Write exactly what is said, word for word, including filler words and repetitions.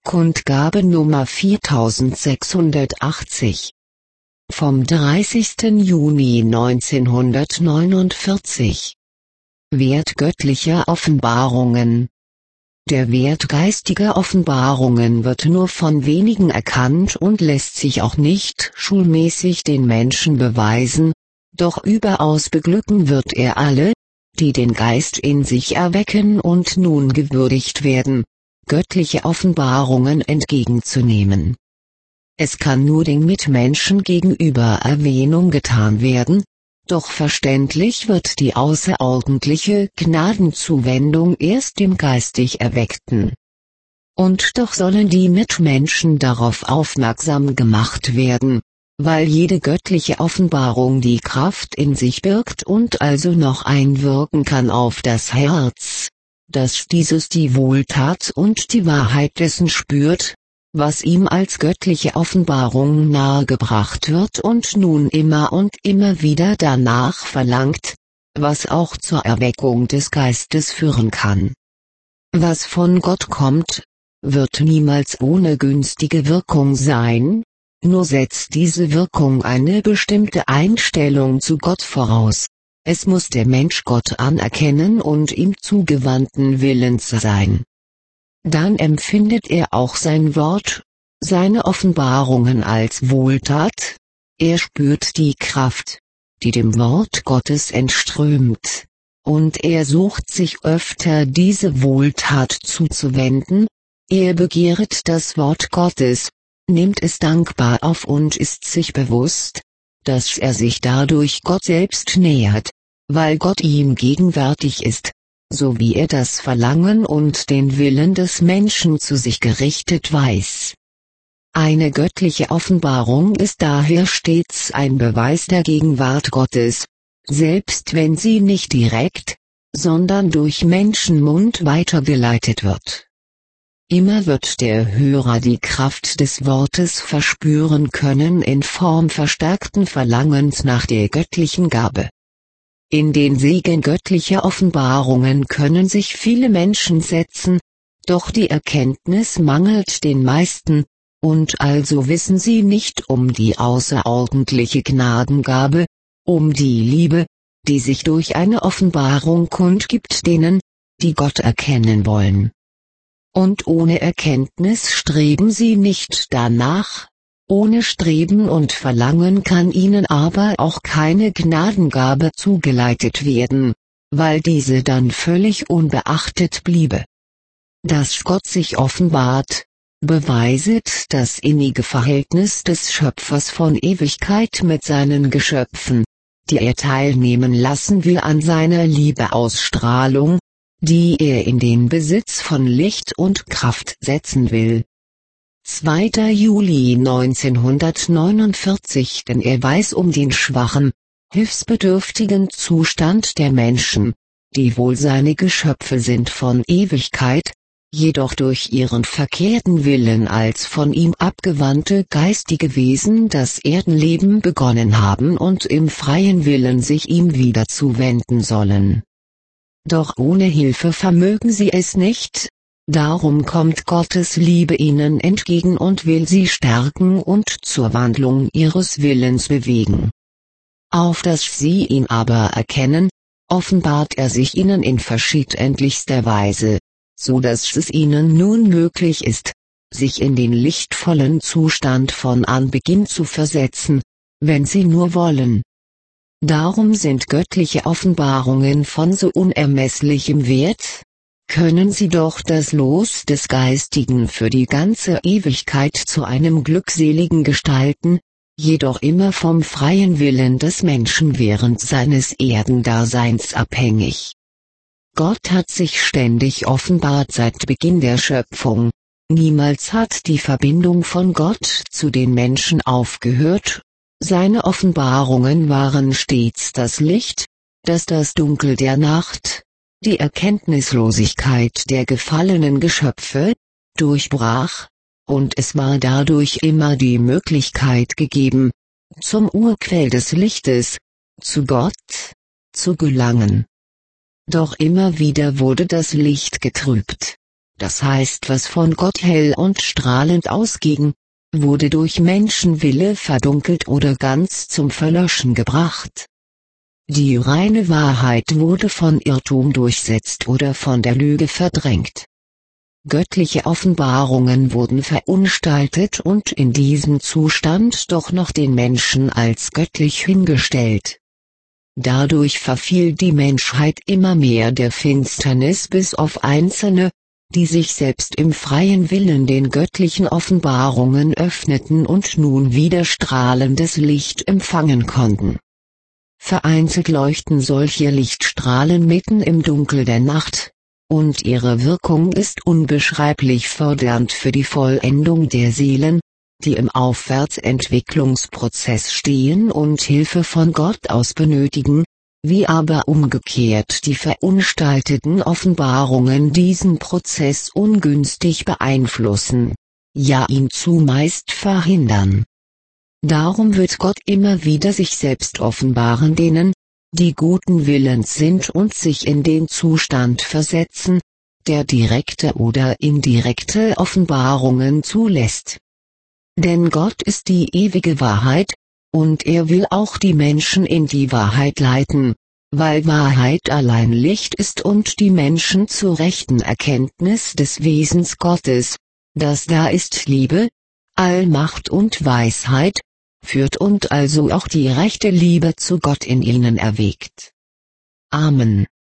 Kundgabe Nummer viertausendsechshundertachtzig. Vom dreißigsten Juni neunzehnhundertneunundvierzig. Wert göttlicher Offenbarungen. Der Wert geistiger Offenbarungen wird nur von wenigen erkannt und lässt sich auch nicht schulmäßig den Menschen beweisen, doch überaus beglücken wird er alle, die den Geist in sich erwecken und nun gewürdigt werden, göttliche Offenbarungen entgegenzunehmen. Es kann nur den Mitmenschen gegenüber Erwähnung getan werden, doch verständlich wird die außerordentliche Gnadenzuwendung erst dem geistig Erweckten. Und doch sollen die Mitmenschen darauf aufmerksam gemacht werden, weil jede göttliche Offenbarung die Kraft in sich birgt und also noch einwirken kann auf das Herz, dass dieses die Wohltat und die Wahrheit dessen spürt, was ihm als göttliche Offenbarung nahegebracht wird und nun immer und immer wieder danach verlangt, was auch zur Erweckung des Geistes führen kann. Was von Gott kommt, wird niemals ohne günstige Wirkung sein, nur setzt diese Wirkung eine bestimmte Einstellung zu Gott voraus. Es muss der Mensch Gott anerkennen und ihm zugewandten Willens sein. Dann empfindet er auch sein Wort, seine Offenbarungen als Wohltat, er spürt die Kraft, die dem Wort Gottes entströmt, und er sucht sich öfter diese Wohltat zuzuwenden, er begehret das Wort Gottes, nimmt es dankbar auf und ist sich bewusst, dass er sich dadurch Gott selbst nähert, weil Gott ihm gegenwärtig ist, so wie er das Verlangen und den Willen des Menschen zu sich gerichtet weiß. Eine göttliche Offenbarung ist daher stets ein Beweis der Gegenwart Gottes, selbst wenn sie nicht direkt, sondern durch Menschenmund weitergeleitet wird. Immer wird der Hörer die Kraft des Wortes verspüren können in Form verstärkten Verlangens nach der göttlichen Gabe. In den Segen göttlicher Offenbarungen können sich viele Menschen setzen, doch die Erkenntnis mangelt den meisten, und also wissen sie nicht um die außerordentliche Gnadengabe, um die Liebe, die sich durch eine Offenbarung kundgibt denen, die Gott erkennen wollen. Und ohne Erkenntnis streben sie nicht danach, ohne Streben und Verlangen kann ihnen aber auch keine Gnadengabe zugeleitet werden, weil diese dann völlig unbeachtet bliebe. Dass Gott sich offenbart, beweiset das innige Verhältnis des Schöpfers von Ewigkeit mit seinen Geschöpfen, die er teilnehmen lassen will an seiner Liebeausstrahlung, die er in den Besitz von Licht und Kraft setzen will. zweiter Juli neunzehnhundertneunundvierzig. Denn er weiß um den schwachen, hilfsbedürftigen Zustand der Menschen, die wohl seine Geschöpfe sind von Ewigkeit, jedoch durch ihren verkehrten Willen als von ihm abgewandte geistige Wesen das Erdenleben begonnen haben und im freien Willen sich ihm wieder zuwenden sollen. Doch ohne Hilfe vermögen sie es nicht, darum kommt Gottes Liebe ihnen entgegen und will sie stärken und zur Wandlung ihres Willens bewegen. Auf dass sie ihn aber erkennen, offenbart er sich ihnen in verschiedentlichster Weise, so dass es ihnen nun möglich ist, sich in den lichtvollen Zustand von Anbeginn zu versetzen, wenn sie nur wollen. Darum sind göttliche Offenbarungen von so unermesslichem Wert, können sie doch das Los des Geistigen für die ganze Ewigkeit zu einem Glückseligen gestalten, jedoch immer vom freien Willen des Menschen während seines Erdendaseins abhängig. Gott hat sich ständig offenbart seit Beginn der Schöpfung, niemals hat die Verbindung von Gott zu den Menschen aufgehört. Seine Offenbarungen waren stets das Licht, das das Dunkel der Nacht, die Erkenntnislosigkeit der gefallenen Geschöpfe, durchbrach, und es war dadurch immer die Möglichkeit gegeben, zum Urquell des Lichtes, zu Gott, zu gelangen. Doch immer wieder wurde das Licht getrübt. das heißt was von Gott hell und strahlend ausging, wurde durch Menschenwille verdunkelt oder ganz zum Verlöschen gebracht. Die reine Wahrheit wurde von Irrtum durchsetzt oder von der Lüge verdrängt. Göttliche Offenbarungen wurden verunstaltet und in diesem Zustand doch noch den Menschen als göttlich hingestellt. Dadurch verfiel die Menschheit immer mehr der Finsternis bis auf Einzelne, die sich selbst im freien Willen den göttlichen Offenbarungen öffneten und nun wieder strahlendes Licht empfangen konnten. Vereinzelt leuchten solche Lichtstrahlen mitten im Dunkel der Nacht, und ihre Wirkung ist unbeschreiblich fördernd für die Vollendung der Seelen, die im Aufwärtsentwicklungsprozess stehen und Hilfe von Gott aus benötigen, wie aber umgekehrt die verunstalteten Offenbarungen diesen Prozess ungünstig beeinflussen, ja ihn zumeist verhindern. Darum wird Gott immer wieder sich selbst offenbaren denen, die guten Willens sind und sich in den Zustand versetzen, der direkte oder indirekte Offenbarungen zulässt. Denn Gott ist die ewige Wahrheit, und er will auch die Menschen in die Wahrheit leiten, weil Wahrheit allein Licht ist und die Menschen zur rechten Erkenntnis des Wesens Gottes, das da ist Liebe, Allmacht und Weisheit, führt und also auch die rechte Liebe zu Gott in ihnen erweckt. Amen.